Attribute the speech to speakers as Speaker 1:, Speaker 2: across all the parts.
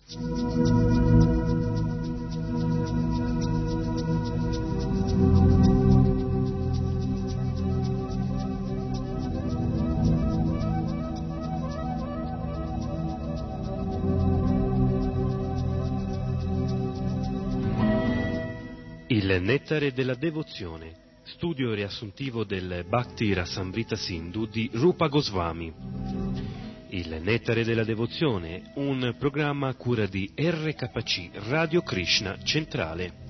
Speaker 1: Il nettare della devozione, studio riassuntivo del Bhakti Rasamrita Sindhu di Rupa Goswami. Il nettare della devozione, un programma a cura di RKC Radio Krishna Centrale.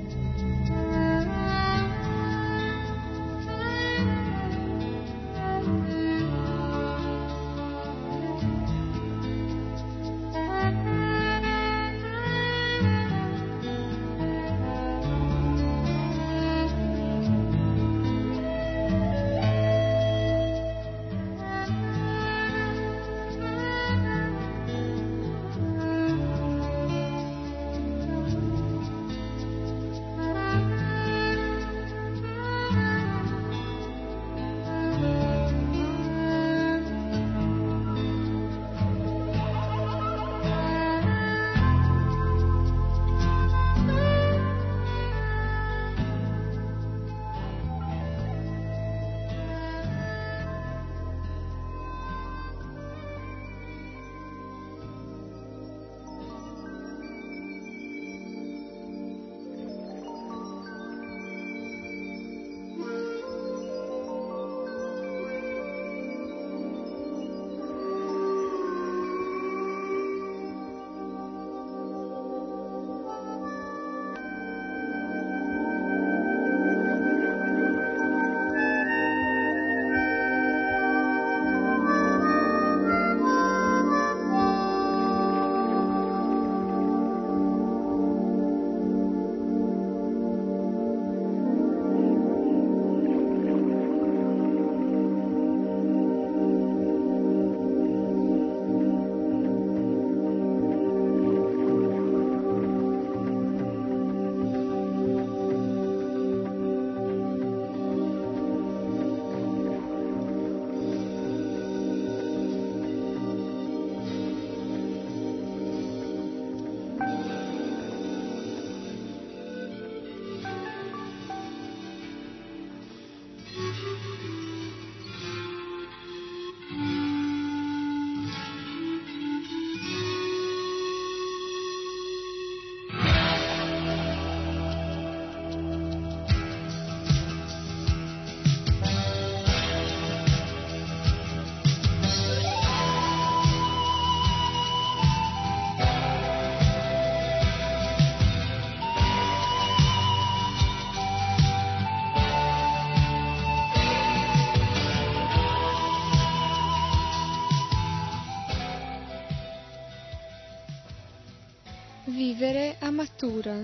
Speaker 2: Vivere a Mathura.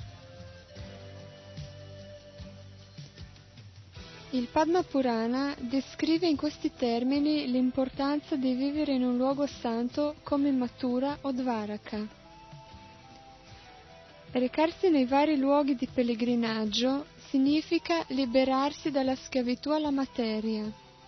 Speaker 2: Il Padma Purana descrive in questi termini l'importanza di vivere in un luogo santo come Mathura o Dvaraka. Recarsi nei vari luoghi di pellegrinaggio significa liberarsi dalla schiavitù alla materia.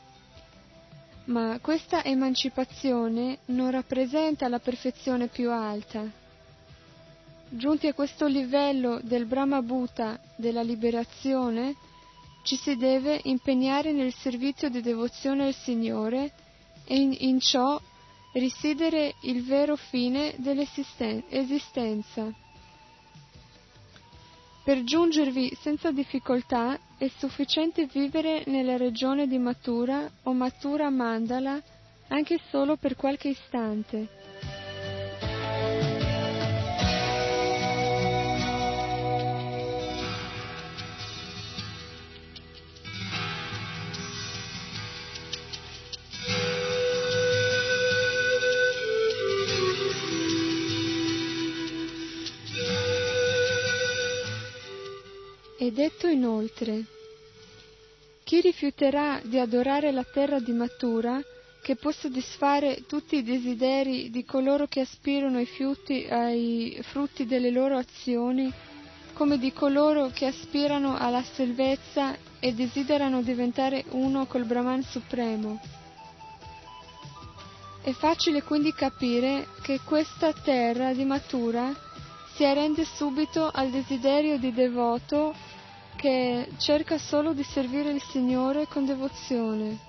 Speaker 2: Ma questa emancipazione non rappresenta la perfezione più alta. Giunti a questo livello del Brahma-bhuta, della liberazione, ci si deve impegnare nel servizio di devozione al Signore e in ciò risiedere il vero fine dell'esistenza. Per giungervi senza difficoltà è sufficiente vivere nella regione di Mathura o Mathura Mandala anche solo per qualche istante. È detto inoltre: chi rifiuterà di adorare la terra di Mathura, che può soddisfare tutti i desideri di coloro che aspirano ai frutti delle loro azioni, come di coloro che aspirano alla salvezza e desiderano diventare uno col Brahman Supremo. È facile quindi capire che questa terra di Mathura si arrende subito al desiderio di devoto che cerca solo di servire il Signore con devozione.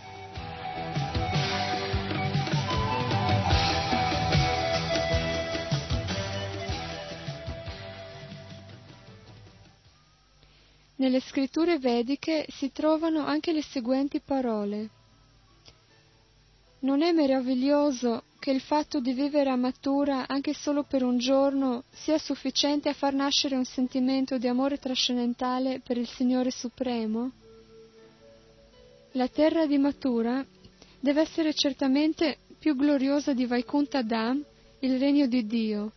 Speaker 2: Nelle scritture vediche si trovano anche le seguenti parole. Non è meraviglioso che il fatto di vivere a Mathura anche solo per un giorno sia sufficiente a far nascere un sentimento di amore trascendentale per il Signore Supremo? La terra di Mathura deve essere certamente più gloriosa di Vaikuntha Dham, il regno di Dio.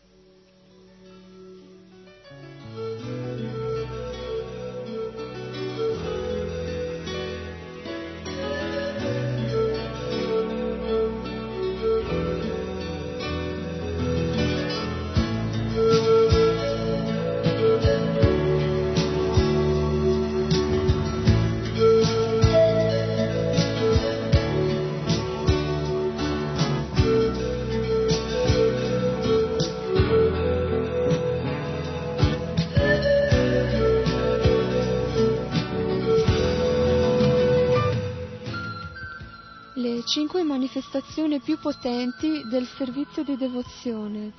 Speaker 2: Le 5 manifestazioni più potenti del servizio di devozione.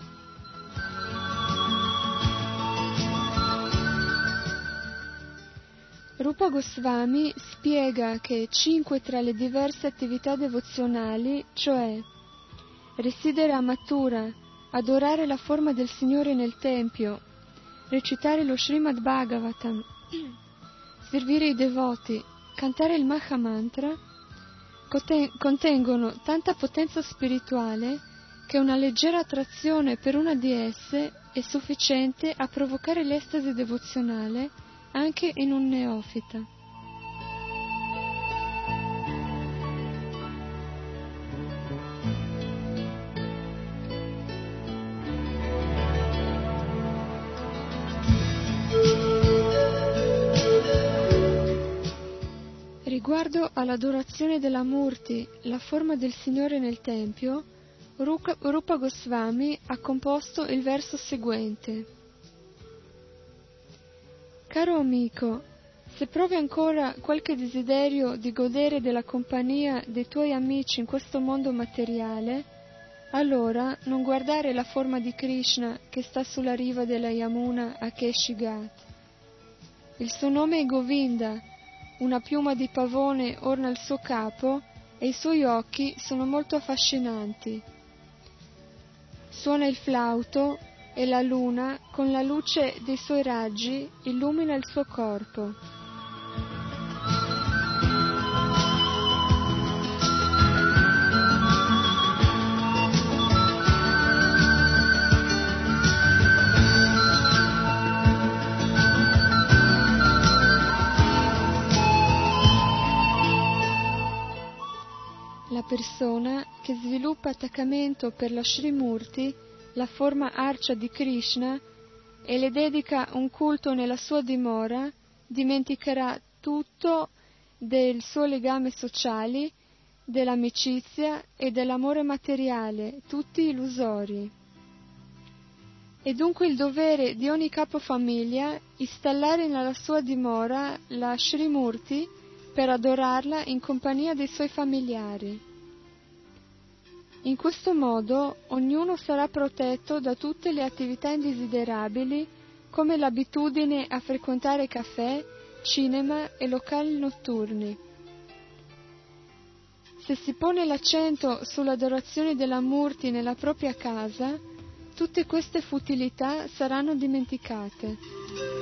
Speaker 2: Rupa Goswami spiega che 5 tra le diverse attività devozionali, cioè residere a Mathura, adorare la forma del Signore nel Tempio, recitare lo Srimad Bhagavatam, servire i devoti, cantare il Mahamantra, contengono tanta potenza spirituale che una leggera attrazione per una di esse è sufficiente a provocare l'estasi devozionale anche in un neofita. Riguardo all'adorazione della Murti, la forma del Signore nel Tempio, Rupa Goswami ha composto il verso seguente. Caro amico, se provi ancora qualche desiderio di godere della compagnia dei tuoi amici in questo mondo materiale, allora non guardare la forma di Krishna che sta sulla riva della Yamuna a Keshigat. Il suo nome è Govinda. Una piuma di pavone orna il suo capo e i suoi occhi sono molto affascinanti. Suona il flauto e la luna, con la luce dei suoi raggi, illumina il suo corpo. La persona che sviluppa attaccamento per la Srimurti, la forma arcia di Krishna, e le dedica un culto nella sua dimora, dimenticherà tutto del suo legame sociali, dell'amicizia e dell'amore materiale, tutti illusori. È dunque il dovere di ogni capofamiglia installare nella sua dimora la Srimurti per adorarla in compagnia dei suoi familiari. In questo modo ognuno sarà protetto da tutte le attività indesiderabili come l'abitudine a frequentare caffè, cinema e locali notturni. Se si pone l'accento sull'adorazione della Murti nella propria casa, tutte queste futilità saranno dimenticate.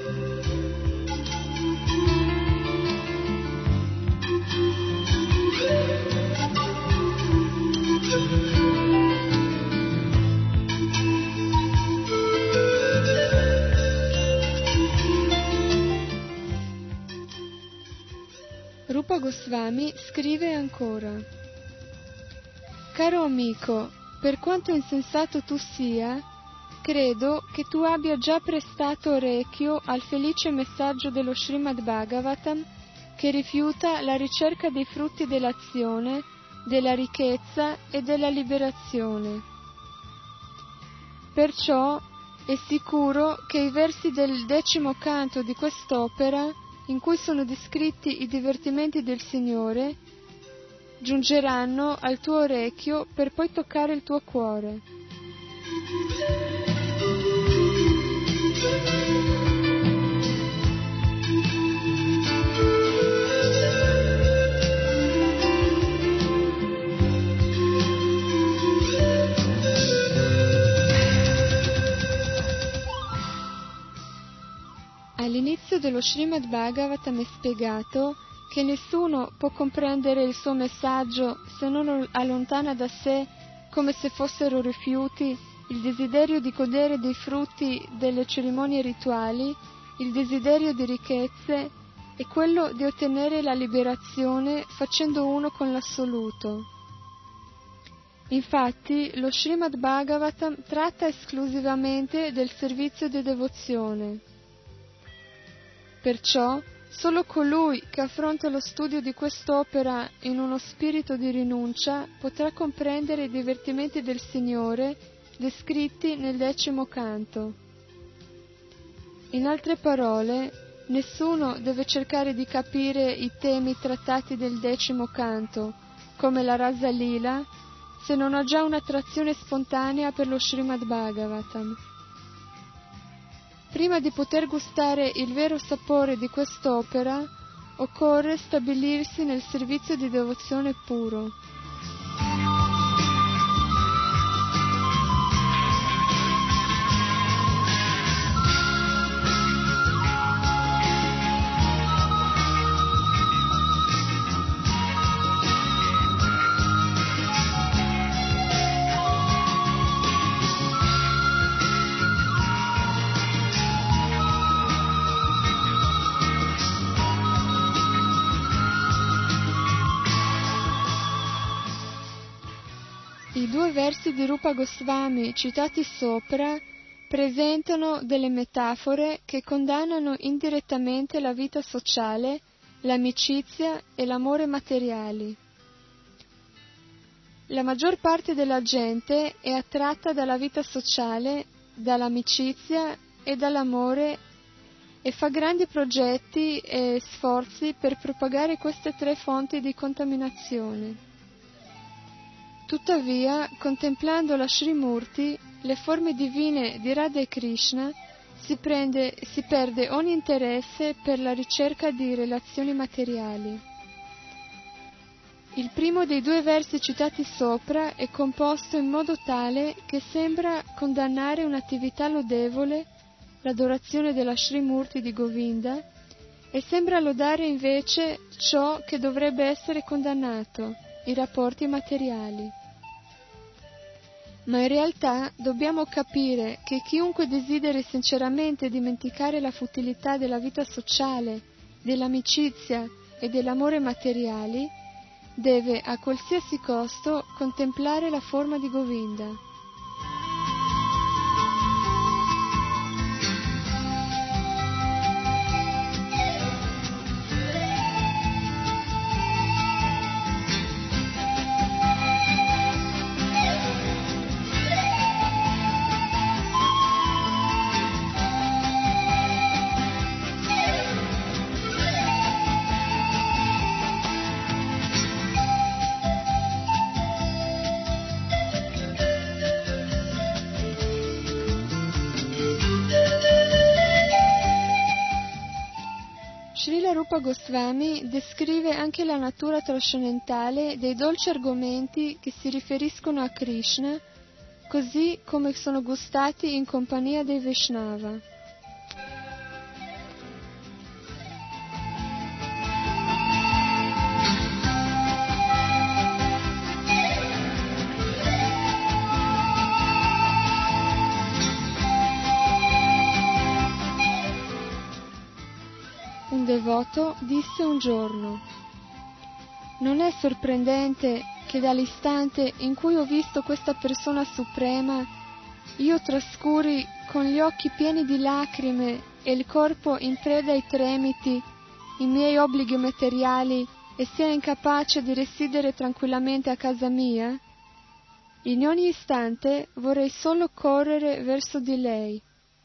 Speaker 2: Rupa Goswami scrive ancora: Caro amico, per quanto insensato tu sia, credo che tu abbia già prestato orecchio al felice messaggio dello Srimad Bhagavatam che rifiuta la ricerca dei frutti dell'azione della ricchezza e della liberazione. Perciò è sicuro che i versi del 10° canto di quest'opera, in cui sono descritti i divertimenti del Signore, giungeranno al tuo orecchio per poi toccare il tuo cuore. All'inizio dello Srimad Bhagavatam è spiegato che nessuno può comprendere il suo messaggio se non allontana da sé, come se fossero rifiuti, il desiderio di godere dei frutti delle cerimonie rituali, il desiderio di ricchezze e quello di ottenere la liberazione facendo uno con l'assoluto. Infatti, lo Srimad Bhagavatam tratta esclusivamente del servizio di devozione. Perciò, solo colui che affronta lo studio di quest'opera in uno spirito di rinuncia potrà comprendere i divertimenti del Signore descritti nel 10° canto. In altre parole, nessuno deve cercare di capire i temi trattati nel 10° canto, come la Rasa Lila, se non ha già un'attrazione spontanea per lo Srimad Bhagavatam. Prima di poter gustare il vero sapore di quest'opera, occorre stabilirsi nel servizio di devozione puro. I 2 versi di Rupa Goswami citati sopra presentano delle metafore che condannano indirettamente la vita sociale, l'amicizia e l'amore materiali. La maggior parte della gente è attratta dalla vita sociale, dall'amicizia e dall'amore e fa grandi progetti e sforzi per propagare queste 3 fonti di contaminazione. Tuttavia, contemplando la Srimurti, le forme divine di Radha e Krishna, si perde ogni interesse per la ricerca di relazioni materiali. Il primo dei 2 versi citati sopra è composto in modo tale che sembra condannare un'attività lodevole, l'adorazione della Srimurti di Govinda, e sembra lodare invece ciò che dovrebbe essere condannato, i rapporti materiali. Ma in realtà dobbiamo capire che chiunque desideri sinceramente dimenticare la futilità della vita sociale, dell'amicizia e dell'amore materiali, deve a qualsiasi costo contemplare la forma di Govinda. Srila Rupa Goswami descrive anche la natura trascendentale dei dolci argomenti che si riferiscono a Krishna, così come sono gustati in compagnia dei Vaishnava. Un devoto disse un giorno: «Non è sorprendente che dall'istante in cui ho visto questa persona suprema io trascuri con gli occhi pieni di lacrime e il corpo in preda ai tremiti i miei obblighi materiali e sia incapace di residere tranquillamente a casa mia? In ogni istante vorrei solo correre verso di lei.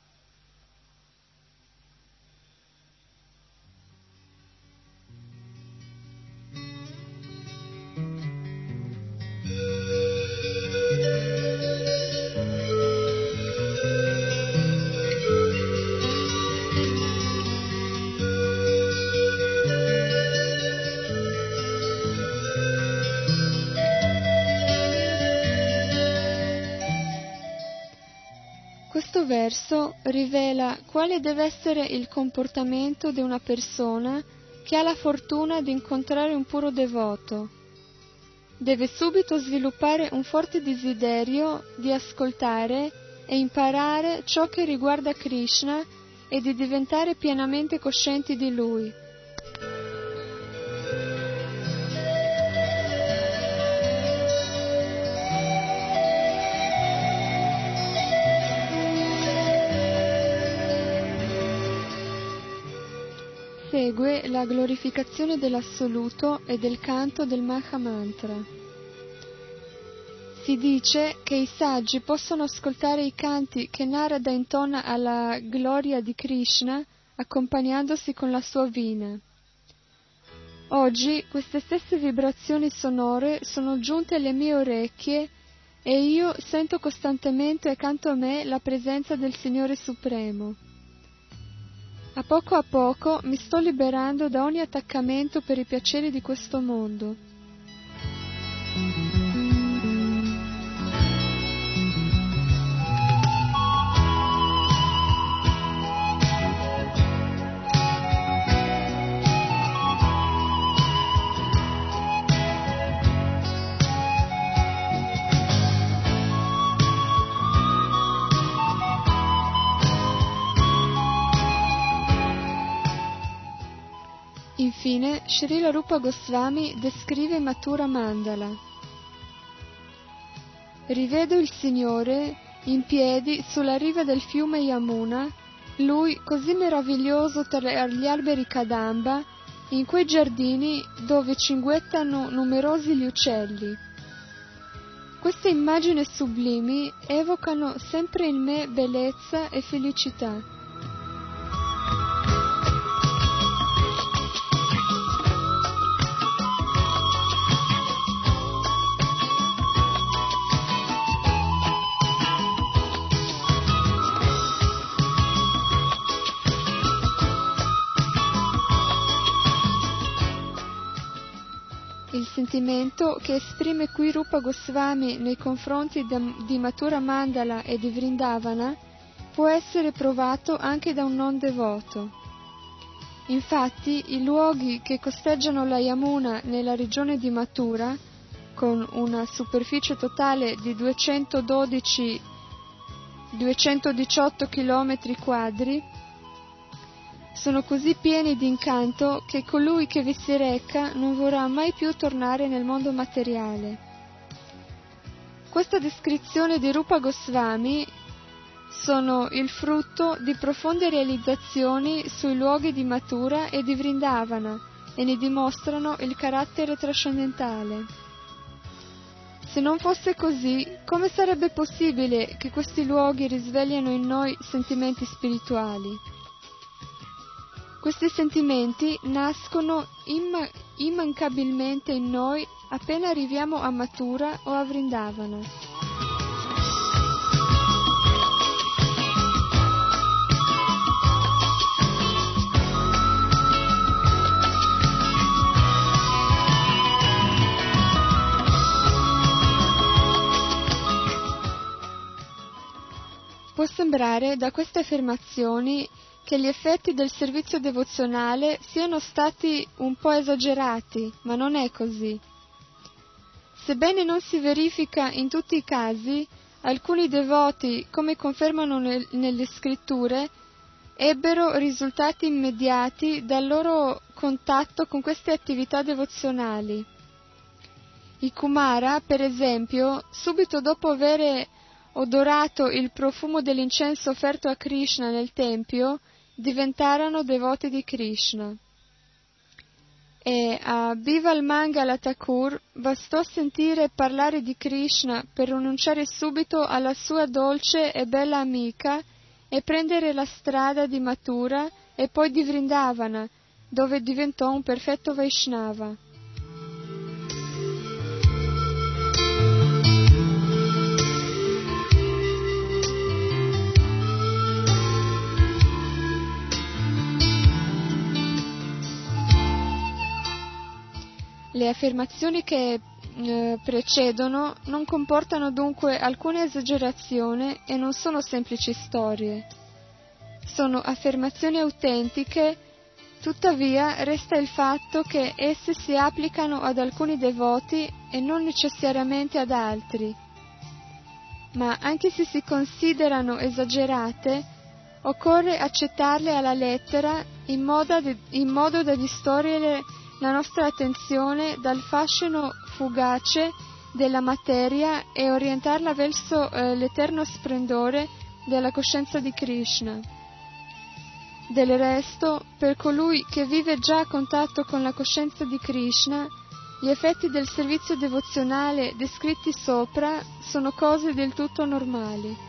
Speaker 2: Questo verso rivela quale deve essere il comportamento di una persona che ha la fortuna di incontrare un puro devoto. Deve subito sviluppare un forte desiderio di ascoltare e imparare ciò che riguarda Krishna e di diventare pienamente coscienti di Lui. Segue la glorificazione dell'Assoluto e del canto del Mahamantra. Si dice che i saggi possono ascoltare i canti che Narada intona alla gloria di Krishna accompagnandosi con la sua vina. Oggi queste stesse vibrazioni sonore sono giunte alle mie orecchie e io sento costantemente accanto a me la presenza del Signore Supremo. A poco mi sto liberando da ogni attaccamento per i piaceri di questo mondo. Infine, Srila Rupa Goswami descrive Mathura Mandala. Rivedo il Signore in piedi sulla riva del fiume Yamuna, Lui così meraviglioso tra gli alberi Kadamba, in quei giardini dove cinguettano numerosi gli uccelli. Queste immagini sublimi evocano sempre in me bellezza e felicità. Il sentimento che esprime qui Rupa Goswami nei confronti di Mathura Mandala e di Vrindavana può essere provato anche da un non devoto. Infatti, i luoghi che costeggiano la Yamuna nella regione di Mathura, con una superficie totale di 218 km quadri, sono così pieni di incanto che colui che vi si reca non vorrà mai più tornare nel mondo materiale. Questa descrizione di Rupa Goswami sono il frutto di profonde realizzazioni sui luoghi di Mathura e di Vrindavana e ne dimostrano il carattere trascendentale. Se non fosse così, come sarebbe possibile che questi luoghi risvegliano in noi sentimenti spirituali? Questi sentimenti nascono immancabilmente in noi appena arriviamo a Mathura o a Vrindavana. Può sembrare da queste affermazioni che gli effetti del servizio devozionale siano stati un po' esagerati, ma non è così. Sebbene non si verifica in tutti i casi, alcuni devoti, come confermano nelle scritture, ebbero risultati immediati dal loro contatto con queste attività devozionali. I Kumara, per esempio, subito dopo avere odorato il profumo dell'incenso offerto a Krishna nel tempio, diventarono devoti di Krishna. e a Bival Mangala Thakur bastò sentire parlare di Krishna per rinunciare subito alla sua dolce e bella amica e prendere la strada di Mathura e poi di Vrindavana, dove diventò un perfetto Vaishnava. Le affermazioni che precedono non comportano dunque alcuna esagerazione e non sono semplici storie. Sono affermazioni autentiche, tuttavia resta il fatto che esse si applicano ad alcuni devoti e non necessariamente ad altri. Ma anche se si considerano esagerate, occorre accettarle alla lettera in modo da distogliere la nostra attenzione dal fascino fugace della materia e orientarla verso l'eterno splendore della coscienza di Krishna. Del resto, per colui che vive già a contatto con la coscienza di Krishna, gli effetti del servizio devozionale descritti sopra sono cose del tutto normali.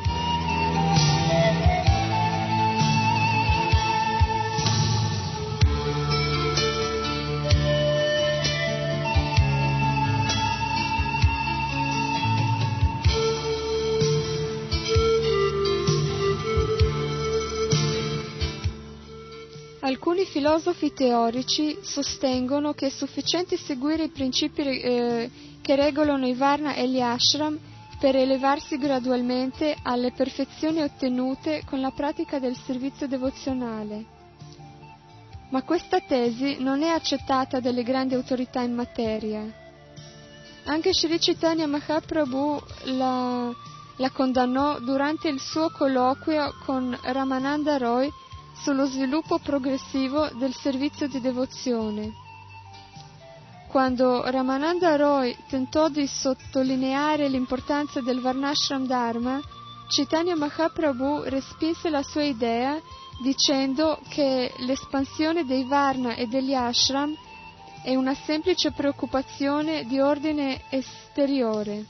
Speaker 2: Alcuni filosofi teorici sostengono che è sufficiente seguire i principi che regolano i Varna e gli Ashram per elevarsi gradualmente alle perfezioni ottenute con la pratica del servizio devozionale. Ma questa tesi non è accettata dalle grandi autorità in materia. Anche Sri Chaitanya Mahaprabhu la condannò durante il suo colloquio con Ramananda Roy sullo sviluppo progressivo del servizio di devozione. Quando Ramananda Roy tentò di sottolineare l'importanza del Varnashram Dharma, Chaitanya Mahaprabhu respinse la sua idea dicendo che l'espansione dei Varna e degli Ashram è una semplice preoccupazione di ordine esteriore.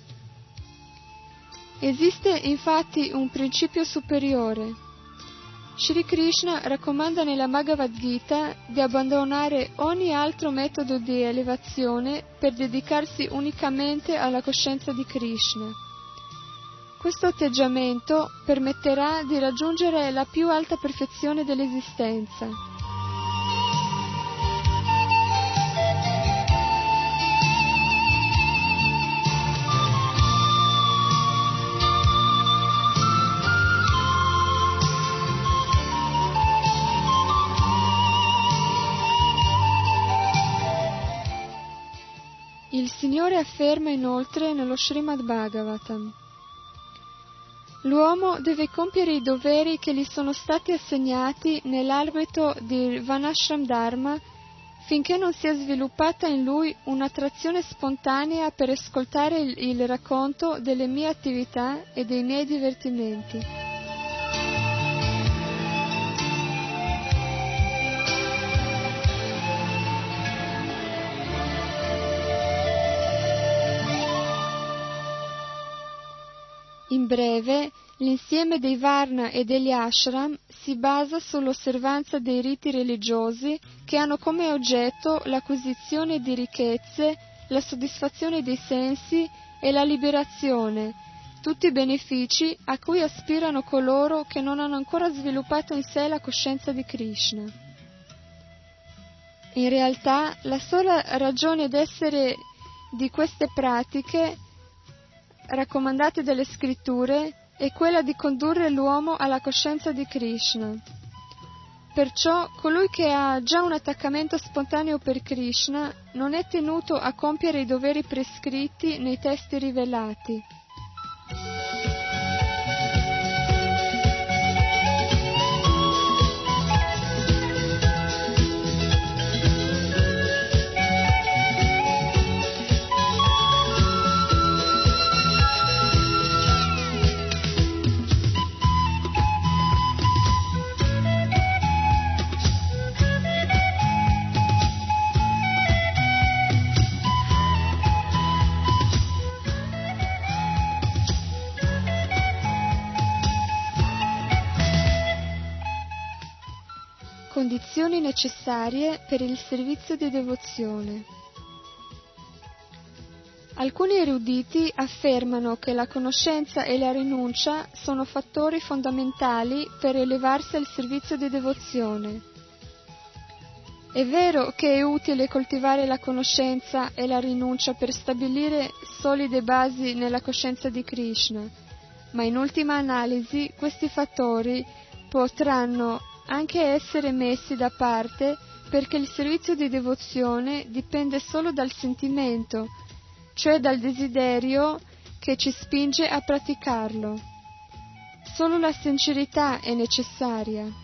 Speaker 2: Esiste infatti un principio superiore. Shri Krishna raccomanda nella Bhagavad Gita di abbandonare ogni altro metodo di elevazione per dedicarsi unicamente alla coscienza di Krishna. Questo atteggiamento permetterà di raggiungere la più alta perfezione dell'esistenza. Il Signore afferma inoltre nello Srimad Bhagavatam: l'uomo deve compiere i doveri che gli sono stati assegnati nell'ambito di Varnashram Dharma finché non sia sviluppata in lui un'attrazione spontanea per ascoltare il racconto delle mie attività e dei miei divertimenti. In breve, l'insieme dei Varna e degli Ashram si basa sull'osservanza dei riti religiosi che hanno come oggetto l'acquisizione di ricchezze, la soddisfazione dei sensi e la liberazione, tutti benefici a cui aspirano coloro che non hanno ancora sviluppato in sé la coscienza di Krishna. In realtà, la sola ragione d'essere di queste pratiche raccomandate dalle scritture è quella di condurre l'uomo alla coscienza di Krishna. Perciò colui che ha già un attaccamento spontaneo per Krishna non è tenuto a compiere i doveri prescritti nei testi rivelati. condizioni necessarie per il servizio di devozione. Alcuni eruditi affermano che la conoscenza e la rinuncia sono fattori fondamentali per elevarsi al servizio di devozione. È vero che è utile coltivare la conoscenza e la rinuncia per stabilire solide basi nella coscienza di Krishna, ma in ultima analisi questi fattori potranno anche essere messi da parte perché il servizio di devozione dipende solo dal sentimento, cioè dal desiderio che ci spinge a praticarlo. Solo la sincerità è necessaria.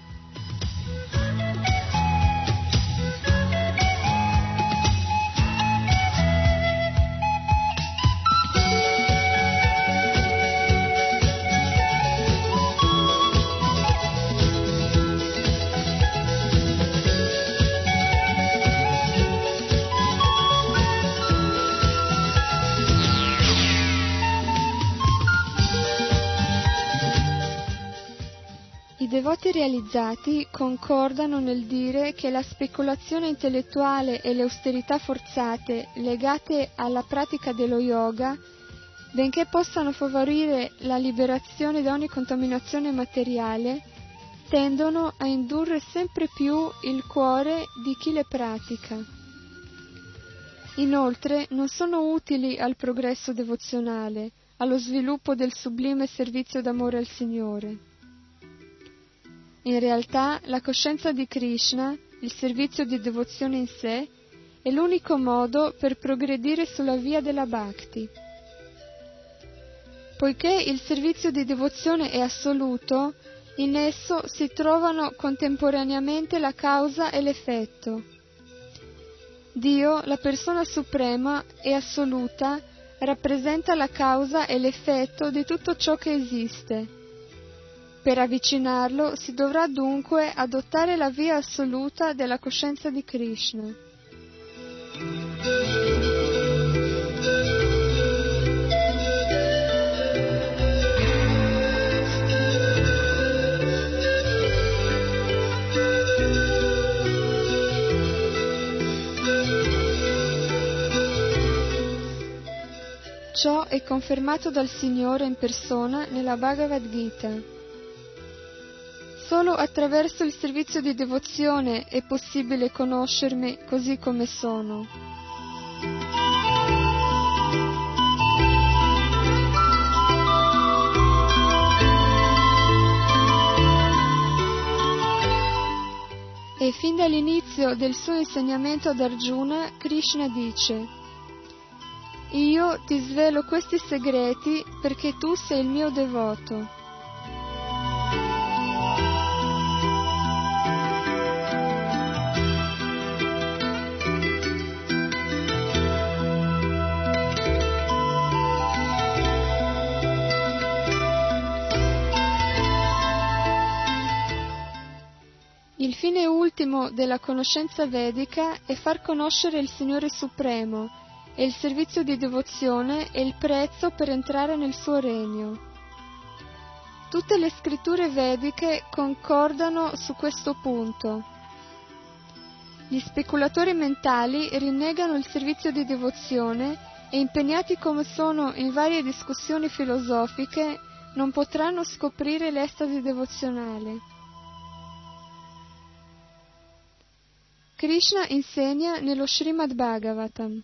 Speaker 2: I devoti realizzati concordano nel dire che la speculazione intellettuale e le austerità forzate legate alla pratica dello yoga, benché possano favorire la liberazione da ogni contaminazione materiale, tendono a indurre sempre più il cuore di chi le pratica. Inoltre non sono utili al progresso devozionale, allo sviluppo del sublime servizio d'amore al Signore. In realtà, la coscienza di Krishna, il servizio di devozione in sé, è l'unico modo per progredire sulla via della bhakti. Poiché il servizio di devozione è assoluto, in esso si trovano contemporaneamente la causa e l'effetto. Dio, la persona suprema e assoluta, rappresenta la causa e l'effetto di tutto ciò che esiste. Per avvicinarlo si dovrà dunque adottare la via assoluta della coscienza di Krishna. Ciò è confermato dal Signore in persona nella Bhagavad Gita. Solo attraverso il servizio di devozione è possibile conoscermi così come sono. E fin dall'inizio del suo insegnamento ad Arjuna, Krishna dice: Io ti svelo questi segreti perché tu sei il mio devoto. Il fine ultimo della conoscenza vedica è far conoscere il Signore Supremo e il servizio di devozione è il prezzo per entrare nel suo regno. Tutte le scritture vediche concordano su questo punto. Gli speculatori mentali rinnegano il servizio di devozione e, impegnati come sono in varie discussioni filosofiche, non potranno scoprire l'estasi devozionale. Krishna insegna nello Srimad Bhagavatam: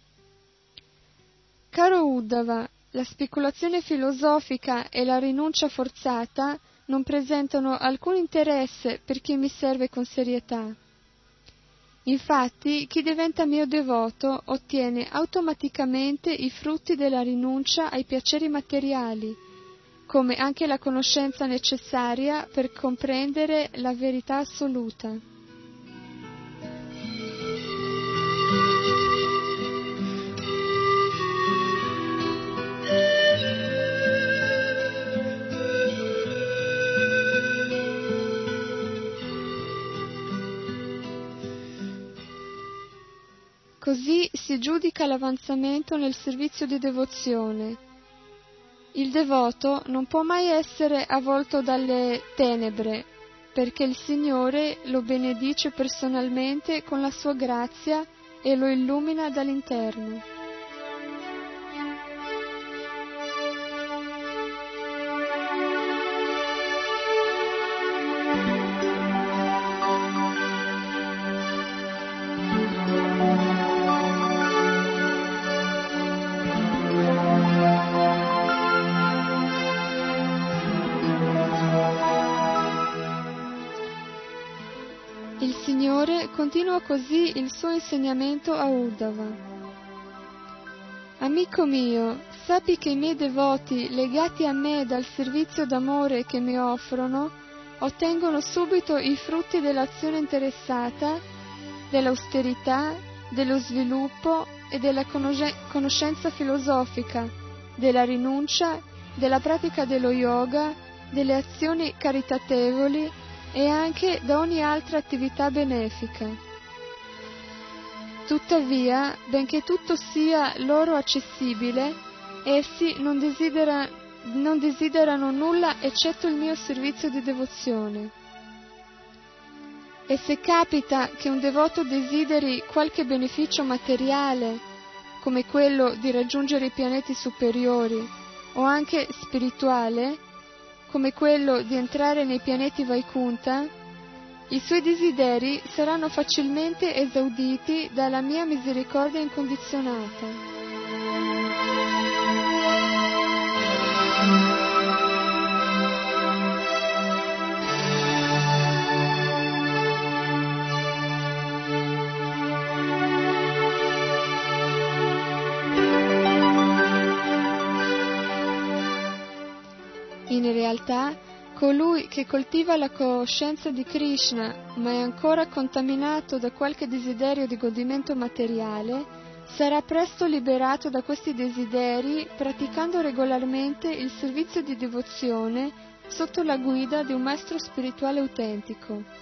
Speaker 2: Caro Uddhava, la speculazione filosofica e la rinuncia forzata non presentano alcun interesse per chi mi serve con serietà. Infatti, chi diventa mio devoto ottiene automaticamente i frutti della rinuncia ai piaceri materiali, come anche la conoscenza necessaria per comprendere la verità assoluta. Così si giudica l'avanzamento nel servizio di devozione. Il devoto non può mai essere avvolto dalle tenebre, perché il Signore lo benedice personalmente con la sua grazia e lo illumina dall'interno. Il Signore continua così il suo insegnamento a Uddhava. Amico mio, sappi che i miei devoti, legati a me dal servizio d'amore che mi offrono, ottengono subito i frutti dell'azione interessata, dell'austerità, dello sviluppo e della conoscenza filosofica, della rinuncia, della pratica dello yoga, delle azioni caritatevoli e anche da ogni altra attività benefica. Tuttavia, benché tutto sia loro accessibile, essi non desiderano nulla eccetto il mio servizio di devozione. E se capita che un devoto desideri qualche beneficio materiale, come quello di raggiungere i pianeti superiori, o anche spirituale, come quello di entrare nei pianeti Vaikunta, i suoi desideri saranno facilmente esauditi dalla mia misericordia incondizionata. In realtà, colui che coltiva la coscienza di Krishna, ma è ancora contaminato da qualche desiderio di godimento materiale, sarà presto liberato da questi desideri praticando regolarmente il servizio di devozione sotto la guida di un maestro spirituale autentico.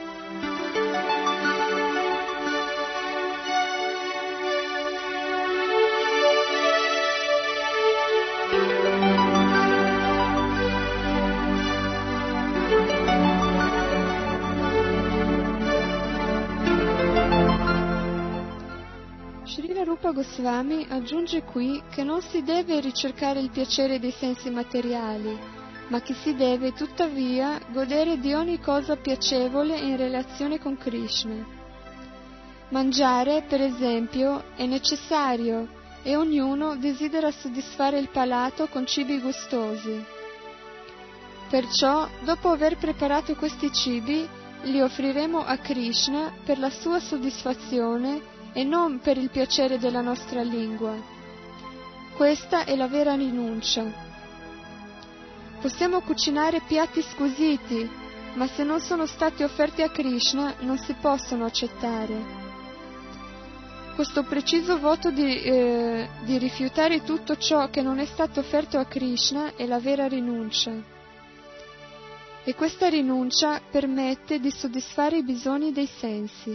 Speaker 2: Srila Rupa Goswami aggiunge qui che non si deve ricercare il piacere dei sensi materiali, ma che si deve tuttavia godere di ogni cosa piacevole in relazione con Krishna. Mangiare, per esempio, è necessario e ognuno desidera soddisfare il palato con cibi gustosi. Perciò, dopo aver preparato questi cibi, li offriremo a Krishna per la sua soddisfazione e non per il piacere della nostra lingua. Questa è la vera rinuncia. Possiamo cucinare piatti squisiti, ma se non sono stati offerti a Krishna non si possono accettare. Questo preciso voto di rifiutare tutto ciò che non è stato offerto a Krishna è la vera rinuncia. E questa rinuncia permette di soddisfare i bisogni dei sensi.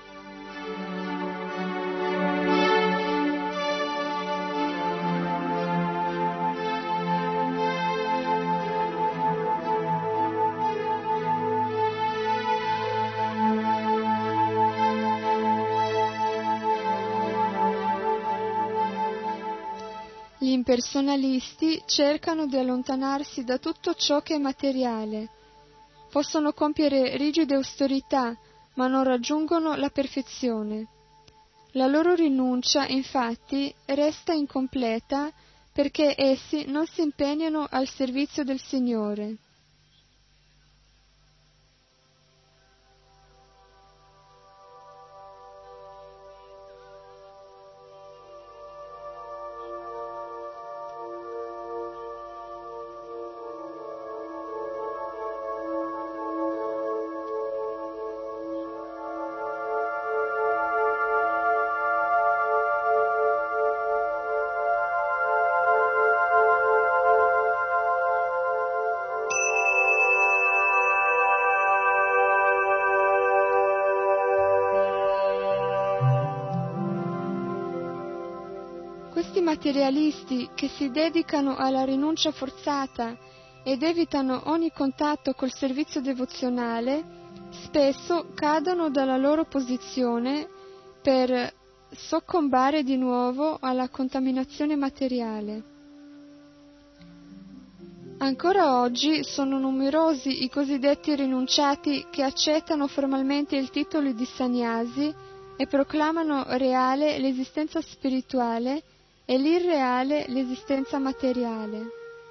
Speaker 2: Gli impersonalisti cercano di allontanarsi da tutto ciò che è materiale. Possono compiere rigide austerità, ma non raggiungono la perfezione. La loro rinuncia, infatti, resta incompleta perché essi non si impegnano al servizio del Signore. Questi materialisti che si dedicano alla rinuncia forzata ed evitano ogni contatto col servizio devozionale, spesso cadono dalla loro posizione per soccombare di nuovo alla contaminazione materiale. Ancora oggi sono numerosi i cosiddetti rinunciati che accettano formalmente il titolo di sannyasi e proclamano reale l'esistenza spirituale e l'irreale l'esistenza materiale.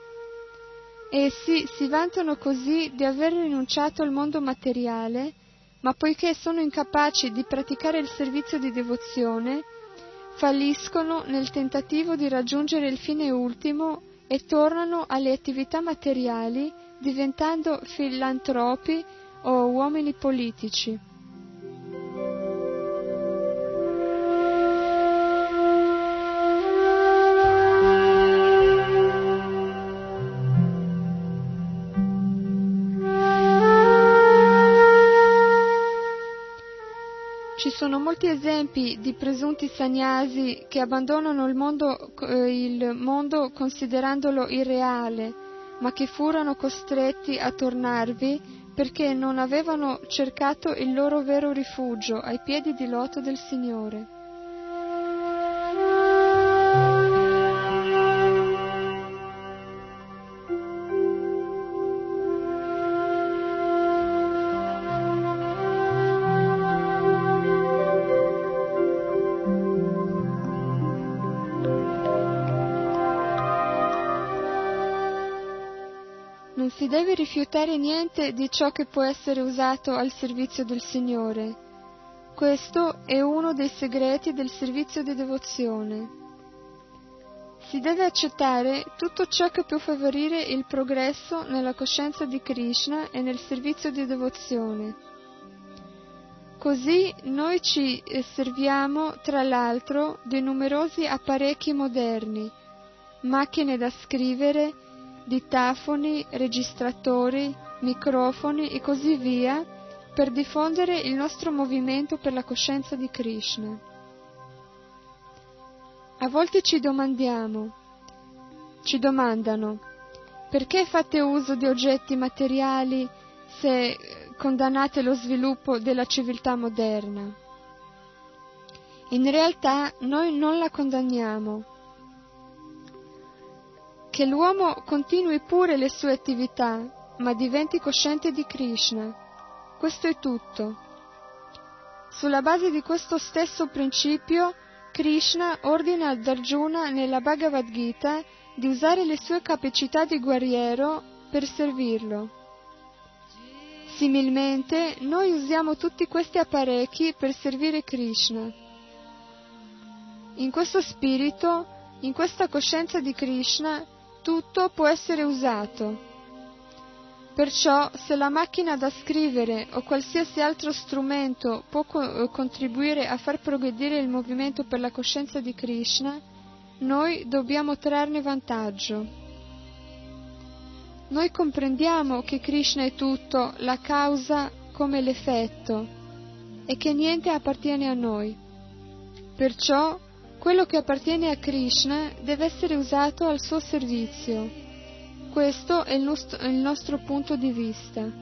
Speaker 2: Essi si vantano così di aver rinunciato al mondo materiale, ma poiché sono incapaci di praticare il servizio di devozione, falliscono nel tentativo di raggiungere il fine ultimo e tornano alle attività materiali diventando filantropi o uomini politici. Ci sono molti esempi di presunti sannyasi che abbandonano il mondo considerandolo irreale, ma che furono costretti a tornarvi perché non avevano cercato il loro vero rifugio ai piedi di loto del Signore. Non si deve rifiutare niente di ciò che può essere usato al servizio del Signore. Questo è uno dei segreti del servizio di devozione. Si deve accettare tutto ciò che può favorire il progresso nella coscienza di Krishna e nel servizio di devozione. Così noi ci serviamo, tra l'altro, di numerosi apparecchi moderni, macchine da scrivere, ditafoni, registratori, microfoni e così via, per diffondere il nostro movimento per la coscienza di Krishna. A volte ci domandano, perché fate uso di oggetti materiali se condannate lo sviluppo della civiltà moderna? In realtà noi non la condanniamo. Che l'uomo continui pure le sue attività, ma diventi cosciente di Krishna. Questo è tutto. Sulla base di questo stesso principio, Krishna ordina ad Arjuna nella Bhagavad Gita di usare le sue capacità di guerriero per servirlo. Similmente, noi usiamo tutti questi apparecchi per servire Krishna. In questo spirito, in questa coscienza di Krishna, tutto può essere usato. Perciò, se la macchina da scrivere o qualsiasi altro strumento può contribuire a far progredire il movimento per la coscienza di Krishna, noi dobbiamo trarne vantaggio. Noi comprendiamo che Krishna è tutto, la causa come l'effetto, e che niente appartiene a noi. Perciò, quello che appartiene a Krishna deve essere usato al suo servizio. Questo è il nostro punto di vista.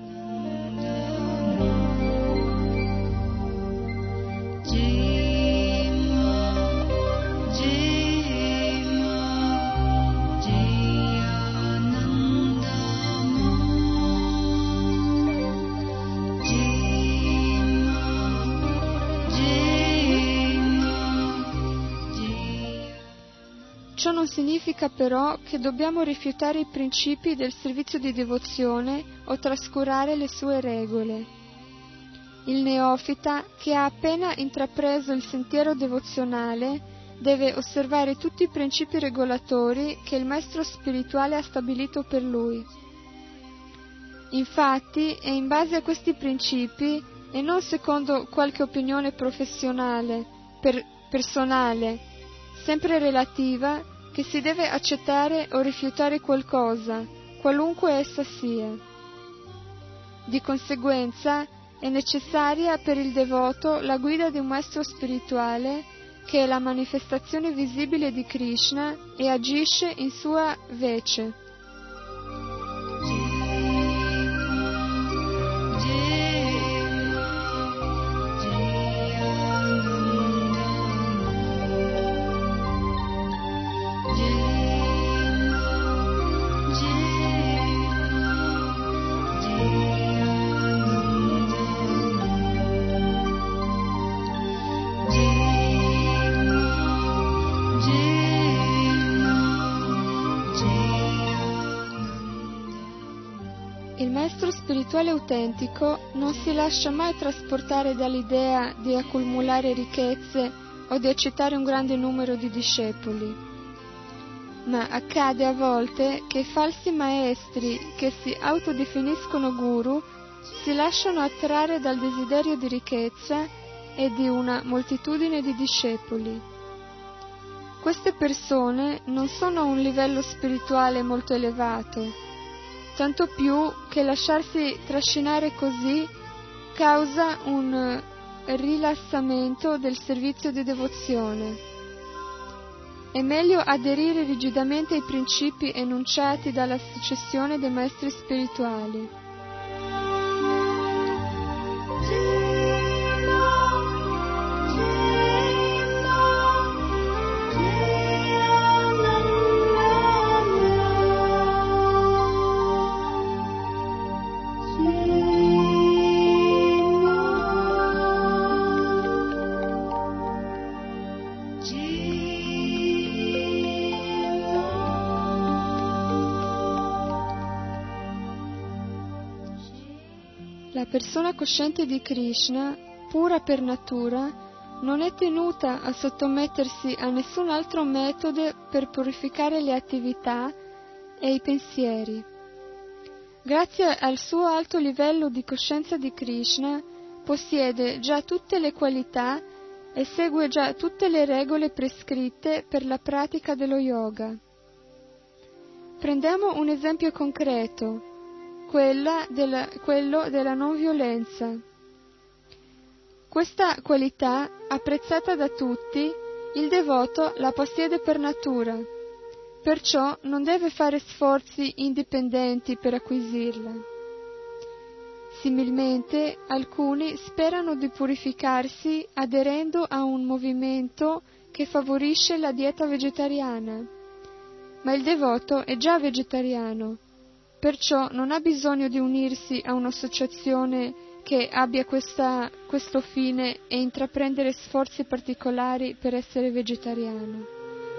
Speaker 2: Ciò non significa però che dobbiamo rifiutare i principi del servizio di devozione o trascurare le sue regole. Il neofita, che ha appena intrapreso il sentiero devozionale, deve osservare tutti i principi regolatori che il maestro spirituale ha stabilito per lui. Infatti, è in base a questi principi, e non secondo qualche opinione professionale, personale, sempre relativa, che si deve accettare o rifiutare qualcosa, qualunque essa sia. Di conseguenza, è necessaria per il devoto la guida di un maestro spirituale che è la manifestazione visibile di Krishna e agisce in sua vece. maestro spirituale autentico non si lascia mai trasportare dall'idea di accumulare ricchezze o di accettare un grande numero di discepoli, ma accade a volte che falsi maestri che si autodefiniscono guru si lasciano attrarre dal desiderio di ricchezza e di una moltitudine di discepoli. Queste persone non sono a un livello spirituale molto elevato, tanto più che lasciarsi trascinare così causa un rilassamento del servizio di devozione. È meglio aderire rigidamente ai principi enunciati dalla successione dei maestri spirituali. La persona cosciente di Krishna, pura per natura, non è tenuta a sottomettersi a nessun altro metodo per purificare le attività e i pensieri. Grazie al suo alto livello di coscienza di Krishna, possiede già tutte le qualità e segue già tutte le regole prescritte per la pratica dello yoga. Prendiamo un esempio concreto, quello della non violenza. Questa qualità, apprezzata da tutti, il devoto la possiede per natura, perciò non deve fare sforzi indipendenti per acquisirla. Similmente, alcuni sperano di purificarsi aderendo a un movimento che favorisce la dieta vegetariana, ma il devoto è già vegetariano, perciò non ha bisogno di unirsi a un'associazione che abbia questo fine e intraprendere sforzi particolari per essere vegetariano.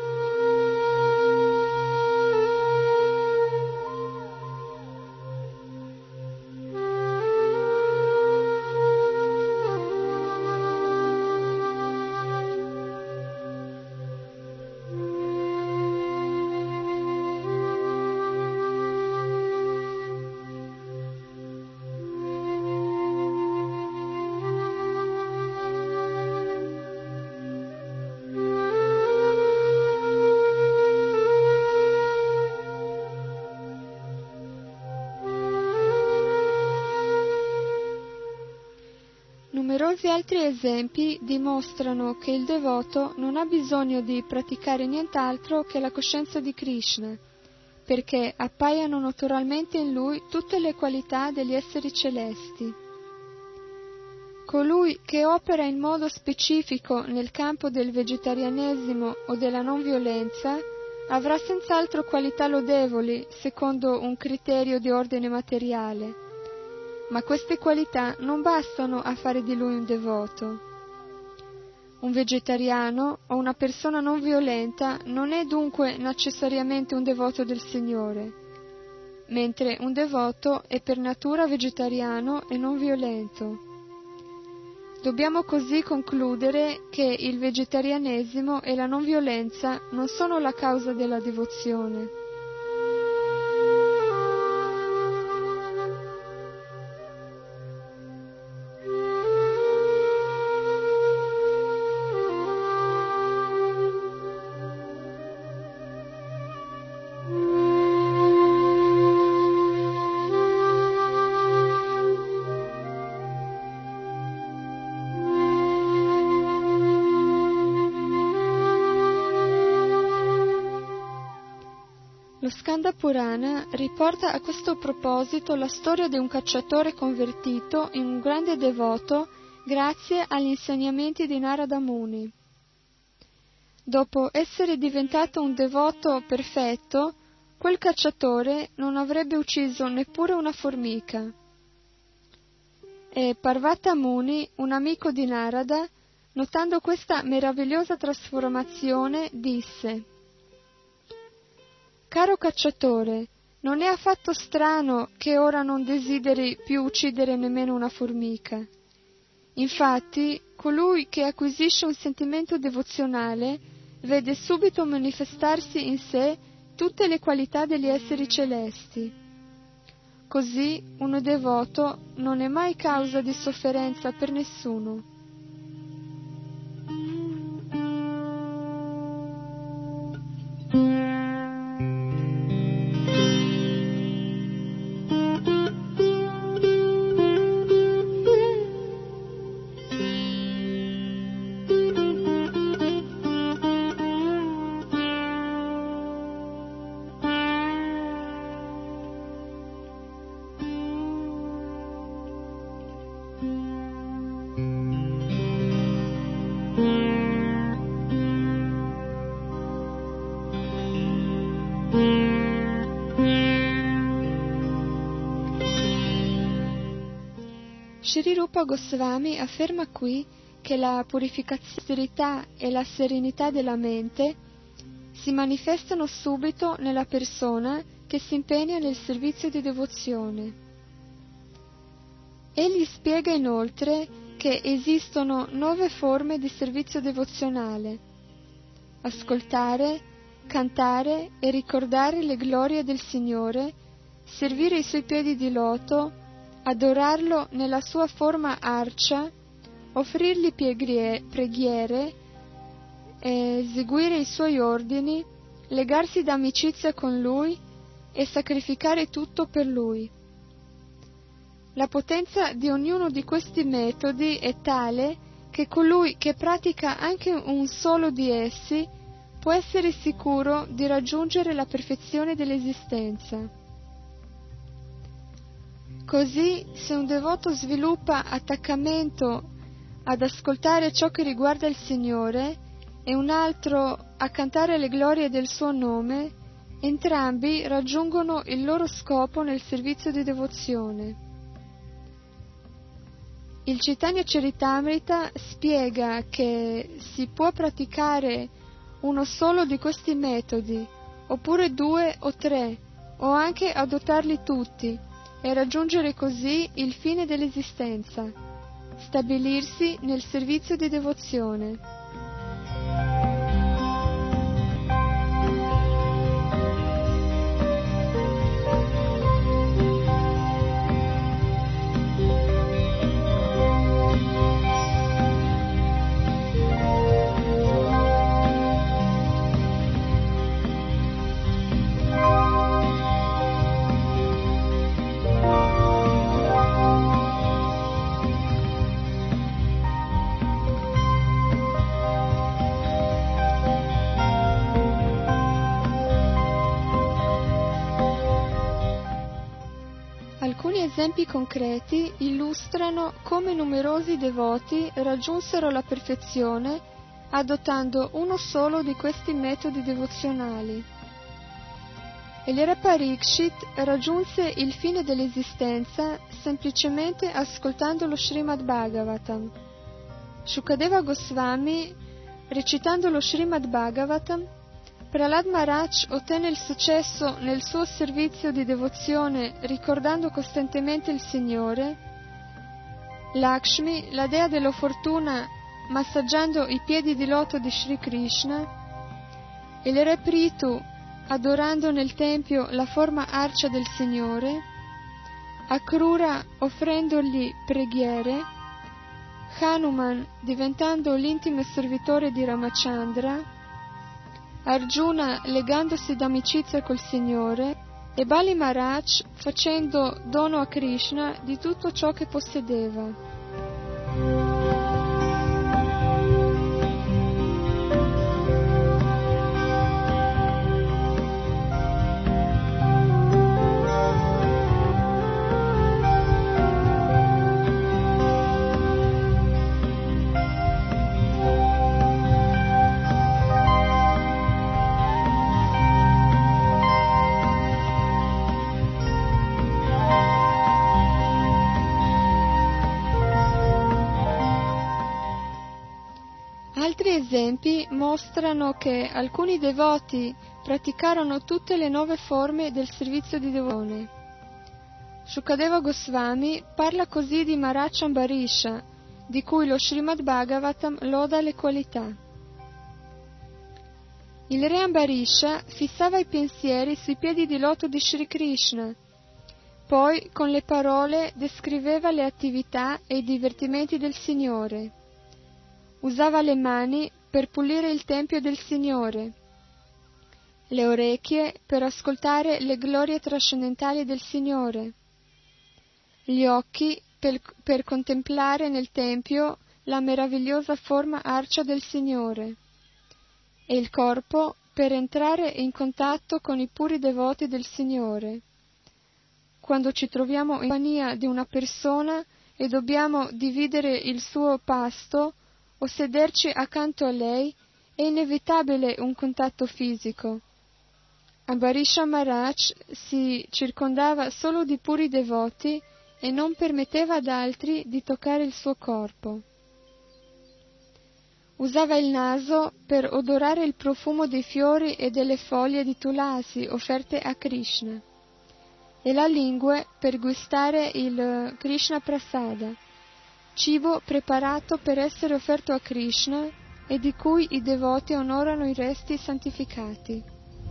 Speaker 2: Numerosi altri esempi dimostrano che il devoto non ha bisogno di praticare nient'altro che la coscienza di Krishna, perché appaiano naturalmente in lui tutte le qualità degli esseri celesti. Colui che opera in modo specifico nel campo del vegetarianesimo o della non violenza avrà senz'altro qualità lodevoli secondo un criterio di ordine materiale, ma queste qualità non bastano a fare di lui un devoto. Un vegetariano o una persona non violenta non è dunque necessariamente un devoto del Signore, mentre un devoto è per natura vegetariano e non violento. Dobbiamo così concludere che il vegetarianesimo e la non violenza non sono la causa della devozione. Lo Skanda Purana riporta a questo proposito la storia di un cacciatore convertito in un grande devoto grazie agli insegnamenti di Narada Muni. Dopo essere diventato un devoto perfetto, quel cacciatore non avrebbe ucciso neppure una formica. E Parvata Muni, un amico di Narada, notando questa meravigliosa trasformazione, disse: «Caro cacciatore, non è affatto strano che ora non desideri più uccidere nemmeno una formica. Infatti, colui che acquisisce un sentimento devozionale vede subito manifestarsi in sé tutte le qualità degli esseri celesti. Così uno devoto non è mai causa di sofferenza per nessuno. Sri Rupa Goswami afferma qui che la purificazione e la serenità della mente si manifestano subito nella persona che si impegna nel servizio di devozione. Egli spiega inoltre che esistono 9 forme di servizio devozionale: ascoltare, cantare e ricordare le glorie del Signore, servire i suoi piedi di loto, adorarlo nella sua forma arcia, offrirgli preghiere, eseguire i suoi ordini, legarsi d'amicizia con lui e sacrificare tutto per lui. La potenza di ognuno di questi metodi è tale che colui che pratica anche un solo di essi può essere sicuro di raggiungere la perfezione dell'esistenza. Così, se un devoto sviluppa attaccamento ad ascoltare ciò che riguarda il Signore e un altro a cantare le glorie del suo nome, entrambi raggiungono il loro scopo nel servizio di devozione. Il Chaitanya Charitamrita spiega che si può praticare uno solo di questi metodi, oppure 2 o 3, o anche adottarli tutti, e raggiungere così il fine dell'esistenza, stabilirsi nel servizio di devozione. Alcuni esempi concreti illustrano come numerosi devoti raggiunsero la perfezione adottando uno solo di questi metodi devozionali. Elera Parikshit raggiunse il fine dell'esistenza semplicemente ascoltando lo Srimad Bhagavatam. Shukadeva Goswami, recitando lo Srimad Bhagavatam, Prahlad Maharaj ottenne il successo nel suo servizio di devozione ricordando costantemente il Signore. Lakshmi, la dea della fortuna, massaggiando i piedi di loto di Sri Krishna, e il re Prithu adorando nel tempio la forma arcia del Signore, Akrura offrendogli preghiere, Hanuman diventando l'intimo servitore di Ramachandra, Arjuna legandosi d'amicizia col Signore e Bali Maharaj facendo dono a Krishna di tutto ciò che possedeva. Altri esempi mostrano che alcuni devoti praticarono tutte le 9 forme del servizio di devozione. Shukadeva Goswami parla così di Maharaj Ambarisha, di cui lo Srimad Bhagavatam loda le qualità. Il re Ambarisha fissava i pensieri sui piedi di loto di Sri Krishna, poi con le parole descriveva le attività e i divertimenti del Signore. Usava le mani per pulire il tempio del Signore, le orecchie per ascoltare le glorie trascendentali del Signore, gli occhi per contemplare nel tempio la meravigliosa forma arcia del Signore, e il corpo per entrare in contatto con i puri devoti del Signore. Quando ci troviamo in compagnia di una persona e dobbiamo dividere il suo pasto o sederci accanto a lei, è inevitabile un contatto fisico. Ambarisha Maharaj si circondava solo di puri devoti e non permetteva ad altri di toccare il suo corpo. Usava il naso per odorare il profumo dei fiori e delle foglie di tulasi offerte a Krishna, e la lingua per gustare il Krishna Prasada, cibo preparato per essere offerto a Krishna e di cui i devoti onorano i resti santificati.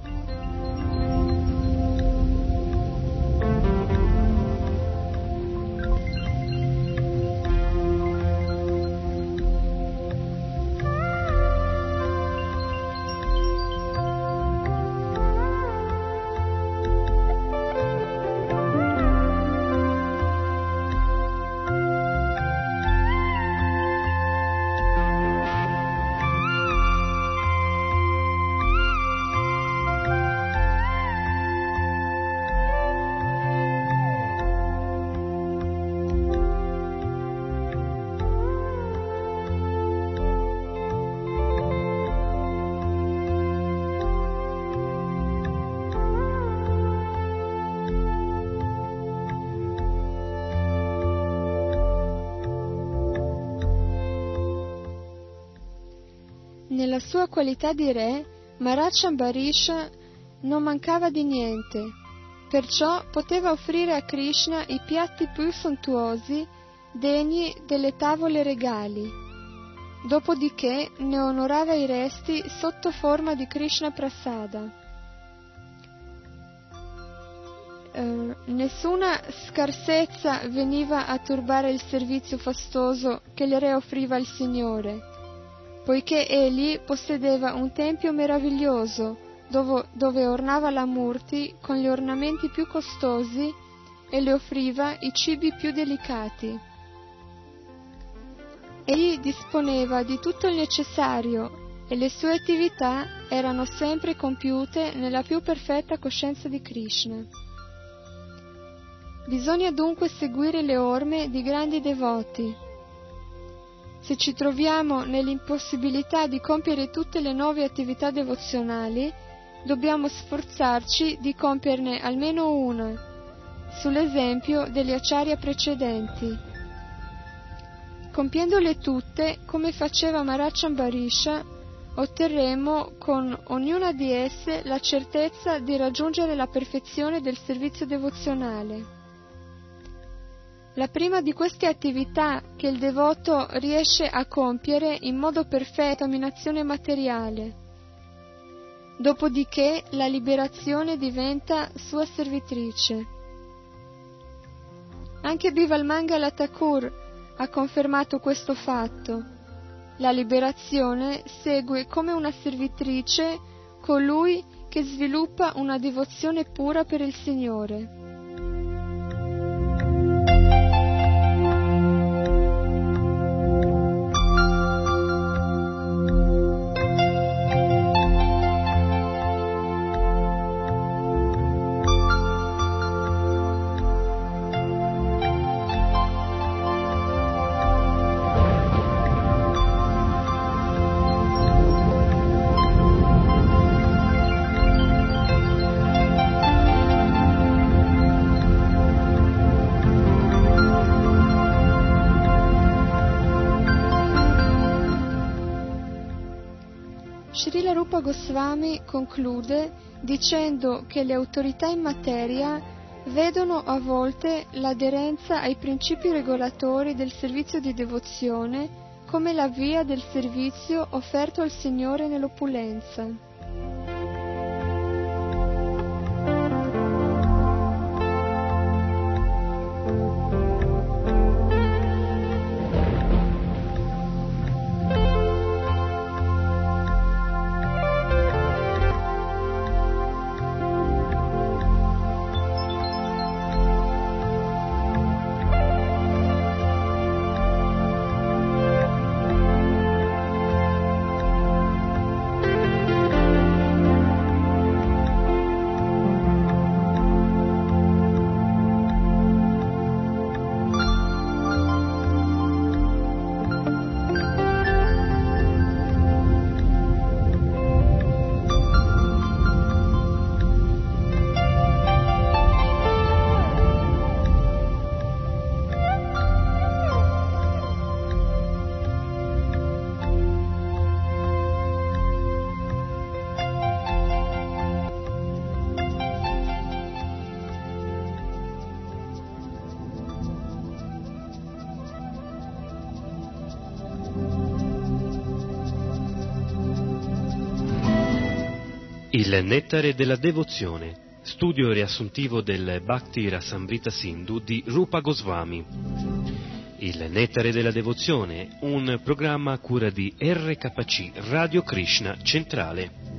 Speaker 2: Nella sua qualità di re, Maharaj Ambarisha non mancava di niente, perciò poteva offrire a Krishna i piatti più sontuosi, degni delle tavole regali. Dopodiché ne onorava i resti sotto forma di Krishna Prasada. Nessuna scarsezza veniva a turbare il servizio fastoso che il re offriva al Signore, poiché egli possedeva un tempio meraviglioso dove ornava la Murti con gli ornamenti più costosi e le offriva i cibi più delicati. Egli disponeva di tutto il necessario e le sue attività erano sempre compiute nella più perfetta coscienza di Krishna. Bisogna dunque seguire le orme di grandi devoti. Se ci troviamo nell'impossibilità di compiere tutte le 9 attività devozionali, dobbiamo sforzarci di compierne almeno una, sull'esempio degli acharya precedenti. Compiendole tutte, come faceva Maharaj Ambarisha, otterremo con ognuna di esse la certezza di raggiungere la perfezione del servizio devozionale. La prima di queste attività che il devoto riesce a compiere in modo perfetto è la dominazione materiale. Dopodiché la liberazione diventa sua servitrice. Anche Bimal Mangala Thakur ha confermato questo fatto. La liberazione segue come una servitrice colui che sviluppa una devozione pura per il Signore. Srila Rupa Goswami conclude dicendo che le autorità in materia vedono a volte l'aderenza ai principi regolatori del servizio di devozione come la via del servizio offerto al Signore nell'opulenza.
Speaker 1: Il nettare della devozione, studio riassuntivo del Bhakti Rasamrita Sindhu di Rupa Goswami. Il nettare della devozione, un programma a cura di RKC Radio Krishna Centrale.